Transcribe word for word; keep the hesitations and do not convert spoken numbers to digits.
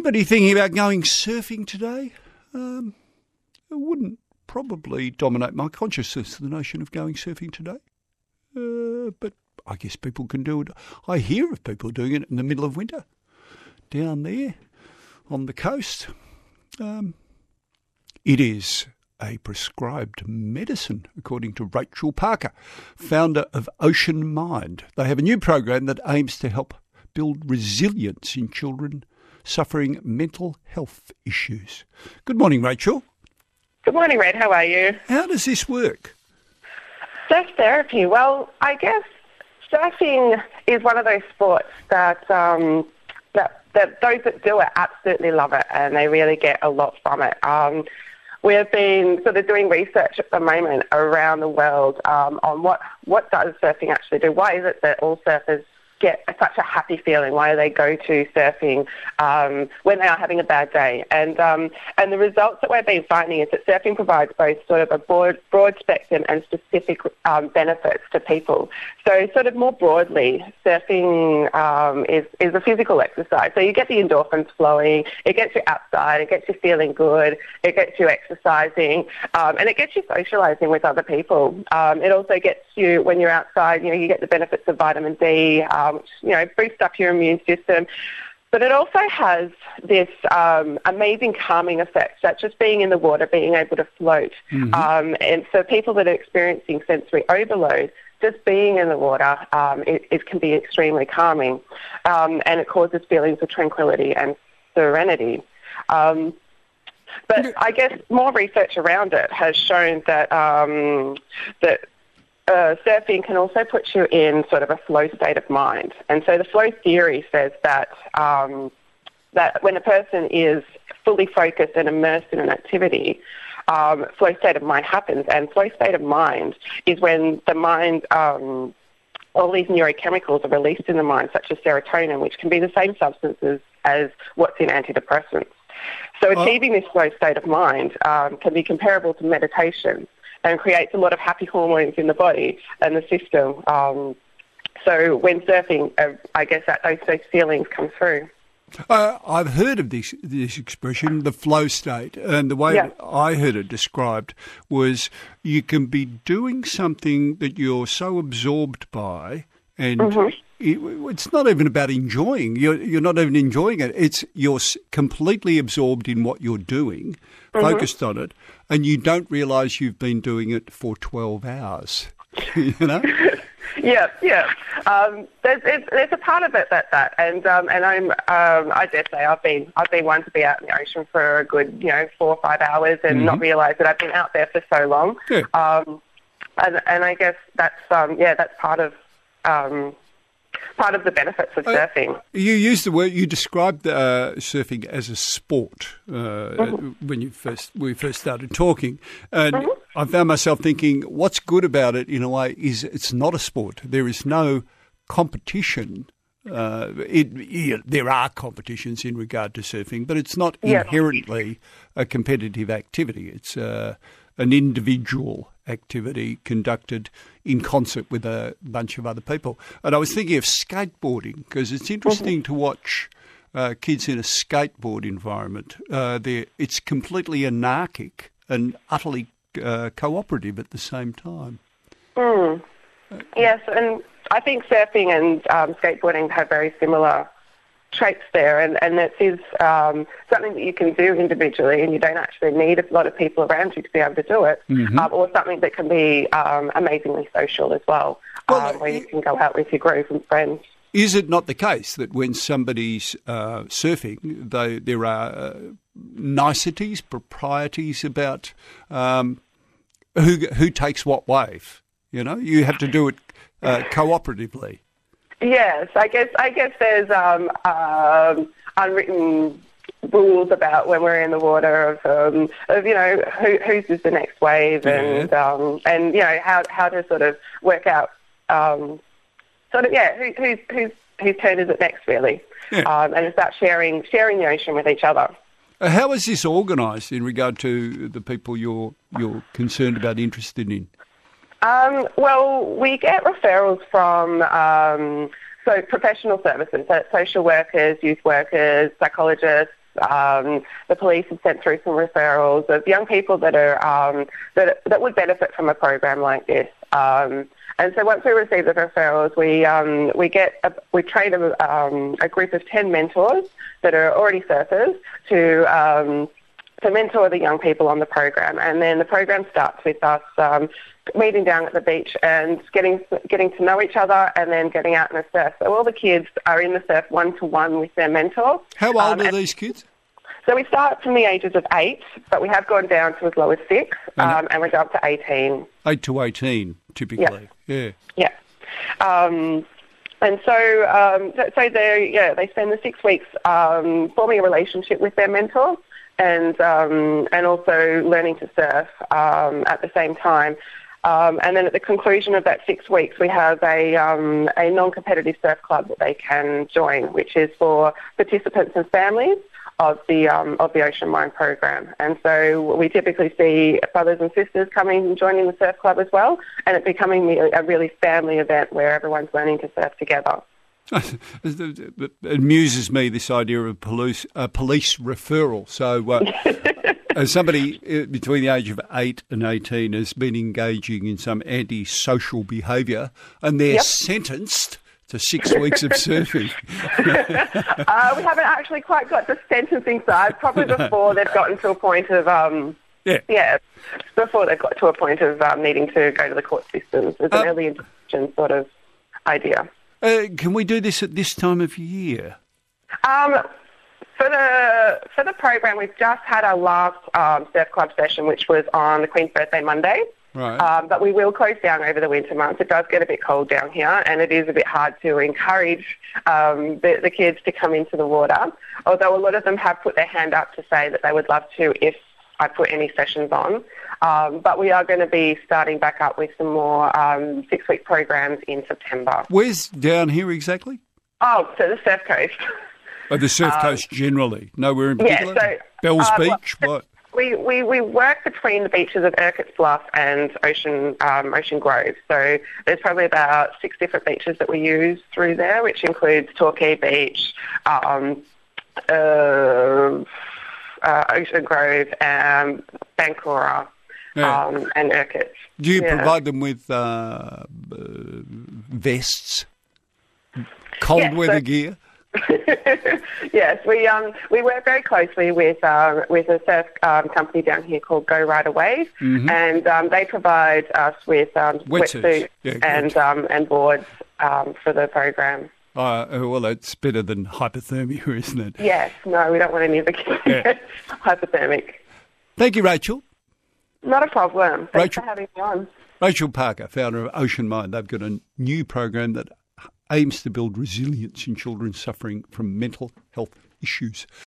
Anybody thinking about going surfing today? Um, it wouldn't probably dominate my consciousness, the notion of going surfing today. Uh, but I guess people can do it. I hear of people doing it in the middle of winter down there on the coast. Um, it is a prescribed medicine, according to Rachel Parker, founder of Ocean Mind. They have a new program that aims to help build resilience in children suffering mental health issues. Good morning, Rachel. Good morning, Red. How are you? How does this work? Surf therapy. Well, I guess surfing is one of those sports that um, that, that those that do it absolutely love it, and they really get a lot from it. Um, we have been sort of doing research at the moment around the world um, on what, what does surfing actually do? Why is it that all surfers get such a happy feeling? Why do they go to surfing um, when they are having a bad day? And um, and the results that we've been finding is that surfing provides both sort of a broad, broad spectrum and specific um, benefits to people. So sort of more broadly, surfing um, is, is a physical exercise. So you get the endorphins flowing, it gets you outside, it gets you feeling good, it gets you exercising, um, and it gets you socialising with other people. Um, it also gets you, when you're outside, you know, you get the benefits of vitamin D, um, which, you know, boosts up your immune system. But it also has this um, amazing calming effect, such as being in the water, being able to float. Mm-hmm. Um, and for people that are experiencing sensory overload, just being in the water, um, it, it can be extremely calming. Um, and it causes feelings of tranquility and serenity. Um, but I guess more research around it has shown that um, that Uh, surfing can also put you in sort of a flow state of mind. And so the flow theory says that um, that when a person is fully focused and immersed in an activity, um, flow state of mind happens. And flow state of mind is when the mind, um, all these neurochemicals are released in the mind, such as serotonin, which can be the same substances as what's in antidepressants. So achieving this flow state of mind um, can be comparable to meditation, and creates a lot of happy hormones in the body and the system. Um, so when surfing, uh, I guess that those, those feelings come through. Uh, I've heard of this this expression, the flow state, and the way yeah. I heard it described was you can be doing something that you're so absorbed by, and mm-hmm. it, it's not even about enjoying. You're, you're not even enjoying it. It's you're completely absorbed in what you're doing, mm-hmm. focused on it, and you don't realise you've been doing it for twelve hours, you know? yeah, yeah. Um, there's, there's a part of it that that, and um, and I'm um, I dare say I've been I've been one to be out in the ocean for a good you know four or five hours and mm-hmm. not realise that I've been out there for so long. Yeah. Um, and and I guess that's um, yeah that's part of. Um, Part of the benefits of surfing. Uh, you used the word. You described uh, surfing as a sport uh, mm-hmm. when you first we first started talking, and mm-hmm. I found myself thinking, what's good about it in a way is it's not a sport. There is no competition. Uh, it, yeah, there are competitions in regard to surfing, but it's not yeah. inherently a competitive activity. It's uh, an individual activity conducted in concert with a bunch of other people. And I was thinking of skateboarding because it's interesting mm-hmm. to watch uh, kids in a skateboard environment. Uh, it's completely anarchic and utterly uh, cooperative at the same time. Mm. Yes, and I think surfing and um, skateboarding have very similar traits there, and, and it is um, something that you can do individually, and you don't actually need a lot of people around you to be able to do it, mm-hmm. um, or something that can be um, amazingly social as well, well um, where you can go out with your group and friends. Is it not the case that when somebody's uh, surfing, they, there are uh, niceties, proprieties about um, who who takes what wave? You know, you have to do it uh, cooperatively. Yes, I guess I guess there's um, um, unwritten rules about when we're in the water of, um, of you know who, whose is the next wave yeah. and um, and you know how how to sort of work out um, sort of yeah who, who's who's whose turn is it next really yeah. um, and it's about sharing sharing the ocean with each other. Uh, how is this organised in regard to the people you're you're concerned about, interested in? Um, well, we get referrals from um, so professional services, so social workers, youth workers, psychologists, Um, the police have sent through some referrals of young people that are um, that that would benefit from a program like this. Um, and so once we receive the referrals, we um, we get a, we train a, um, a group of ten mentors that are already surfers to um, to mentor the young people on the program. And then the program starts with us um, meeting down at the beach and getting getting to know each other, and then getting out in the surf. So all the kids are in the surf one to one with their mentor. How old um, are these kids? So we start from the ages of eight, but we have gone down to as low as six, um, and we go up to eighteen. Eight to eighteen, typically. Yeah. Yeah. Um, and so, um, so, so they yeah they spend the six weeks um, forming a relationship with their mentor, and um, and also learning to surf um, at the same time. Um, and then at the conclusion of that six weeks, we have a um, a non-competitive surf club that they can join, which is for participants and families of the um, of the Ocean Mind program. And so we typically see brothers and sisters coming and joining the surf club as well, and it becoming a really family event where everyone's learning to surf together. It amuses me, this idea of police, uh, police referral. So uh, as somebody between the age of eight and eighteen has been engaging in some antisocial behaviour, and they're yep. sentenced to six weeks of surfing. uh, we haven't actually quite got to sentencing side, probably before they've gotten to a point of... Um, yeah. yeah, before they've got to a point of um, needing to go to the court systems. It's an uh, early intervention sort of idea. Uh, can we do this at this time of year? Um, for the for the program, we've just had our last um, surf club session, which was on the Queen's Birthday Monday. Right. Um, but we will close down over the winter months. It does get a bit cold down here, and it is a bit hard to encourage um, the, the kids to come into the water, although a lot of them have put their hand up to say that they would love to if I put any sessions on. Um, but we are going to be starting back up with some more um, six-week programs in September. Where's down here exactly? Oh, so the Surf Coast. Oh, the Surf um, Coast generally? Nowhere in particular? Yeah, so... Bells uh, Beach? Well, what? We, we, we work between the beaches of Urquhart's Bluff and Ocean um, Ocean Grove. So there's probably about six different beaches that we use through there, which includes Torquay Beach, um, uh, uh, Ocean Grove, um, Bankora, yeah. um, and Urquhart. Do you yeah. provide them with uh, uh, vests, cold yeah, weather so- gear? Yes, we um we work very closely with um with a surf um, company down here called Go Ride a Wave, mm-hmm. and um, they provide us with um, wetsuits yeah, and um, and boards um, for the program. Uh, well, it's better than hypothermia, isn't it? Yes, no, we don't want any of the kids yeah. hypothermic. Thank you, Rachel. Not a problem. Thanks Rachel, for having me on. Rachel Parker, founder of Ocean Mind. They've got a new program that aims to build resilience in children suffering from mental health issues.